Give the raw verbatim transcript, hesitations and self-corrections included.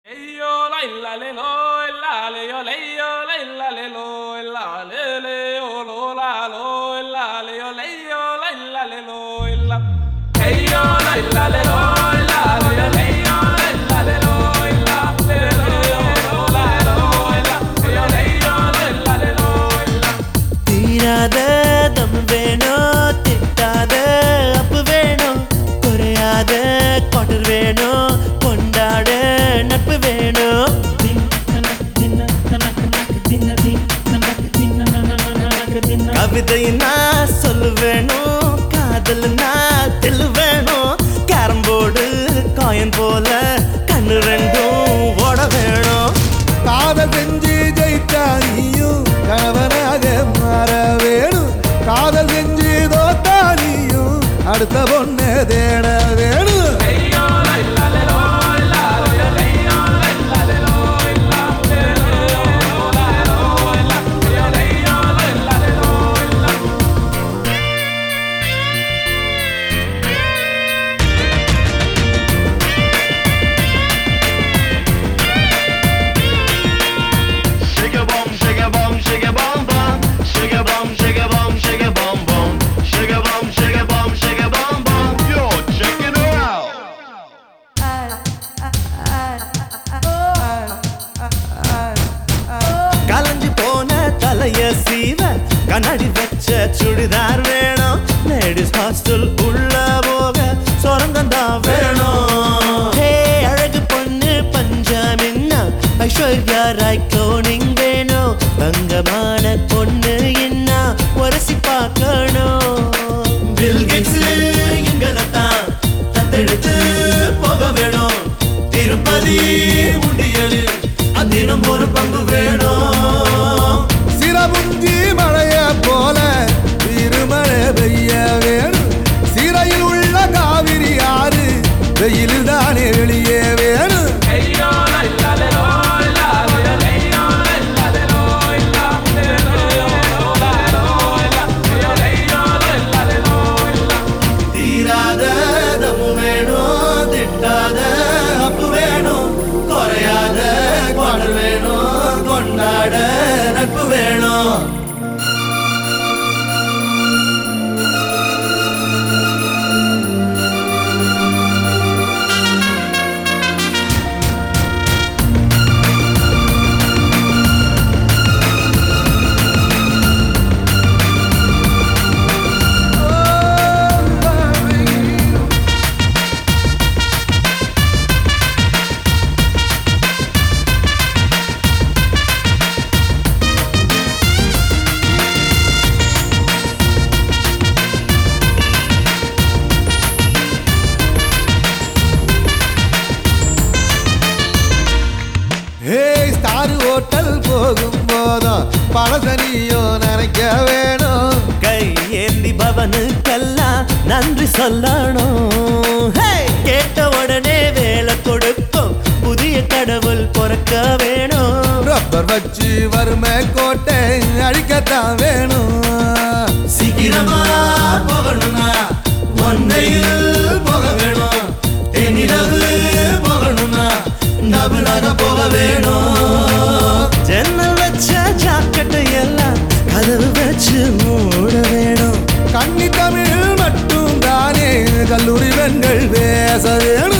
Eyo la illa le lo illa le yo le yo la illa le lo illa le le yo lo la lo illa le yo le yo la illa le lo illa Eyo la illa le lo illa le yo le yo la illa le lo illa le le yo lo la lo illa yo le yo la illa le lo illa தீராத தம் வேணும் திட்டாத அப்பு வேணும் குறையாத quarter வேணும் கொண்டாட நட்பு வேணும் கவிதைனா சொல்லு வேணும் காதல்னா தெல்லு வேணும் கேரம் போர்டு காயின் போல கண்ணு ரெண்டும் ஓட வேணும் காதல் செஞ்சு ஜெயித்தா நீயும் கணவனாக மாற வேணும் காதல் செஞ்சு தோத்தா நீயும் அடுத்த பொண்ணு தேட வேணும் Eyo la illa le lo illa le yo le yo la illa le lo illa le le yo lo la lo illa yo le yo la illa le lo illa Shake a bum, shake a bum, shake a bum bum. Shake a bum, shake a bum, shake a bum bum. Shake a bum, shake a bum, shake a bum bum. Yo, check it out. கலஞ்சி போன தலைய சீவ கண்ணாடி வச்ச சுடிதார் வேணும் ladies hostel உள்ள போக சொரங்கம் தான் வேணும் ஹே அழகு பொண்ணு பஞ்சாமின்னா ஐஸ்வர்யா ராய் கோனிங் வேணும் தங்கமான பொண்ணு என்ன உரசி பார்க்கணும் பில் கேட்ஸ் எங்கதான் தத்தெடுத்து போக வேணும் திருப்பதி முடியலில் அதினம் ஒரு பங்கு வேணும் சிரமுஞ்சி மழைய போல திருமழை பெய்ய வேணும் சிறையில் உள்ள காவிரி ஆறு வெயிலில் தானே வெளியே வேணும் Eyo la illa le lo illa le yo le yo la illa le lo illa le le yo lo la lo illa yo le yo la illa le lo illa தீராத தமு வேணும் திட்டாத அப்பு வேணும் குறையாத குவார்டர் வேணும் கொண்டாட நட்பு வேணும் ஹே star hotel போகும் போதும் பழசனியோ நினைக்க வேணும் கை ஏந்தி பவனுக்கெல்லாம் நன்றி சொல்லணும் ஹே! கேட்ட உடனே வேலை கொடுக்கும் புதிய கடவுள் பிறக்க வேணும் ரப்பர் வச்சு வறுமை கோட்டை அழிக்கத்தான் வேணும் சீக்கிரமா போகணும்னா ஒன்னையில் போக வேணும் தென்னிலவு போகணும்னா டபுளாக போக வேணும் ஜன்னல் வச்ச ஜாக்கெட்டை எல்லாம் கதவு வச்சு மூட வேணும் கன்னி தமிழ் மட்டும் தானே கல்லூரி பெண்கள் பேச வேணும்